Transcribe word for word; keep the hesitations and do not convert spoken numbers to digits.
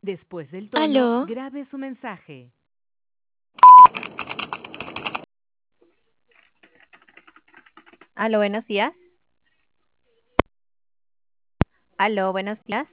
Después del tono, Aló, grabe su mensaje. aló, buenos días. Aló, buenos días.